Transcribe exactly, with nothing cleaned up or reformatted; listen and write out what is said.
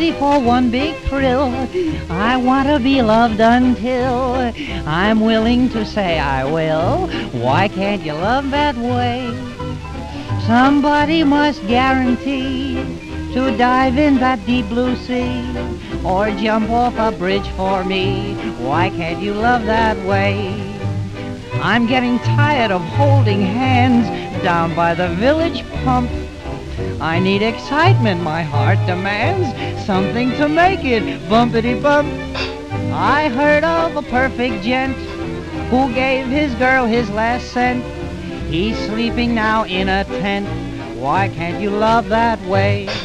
crazy for one big thrill. I want to be loved until I'm willing to say I will. Why can't you love that way? Somebody must guarantee to dive in that deep blue sea or jump off a bridge for me. Why can't you love that way? I'm getting tired of holding hands down by the village pump. I need excitement, my heart demands something to make it bumpity bump. I heard of a perfect gent who gave his girl his last cent. He's sleeping now in a tent. Why can't you love that way?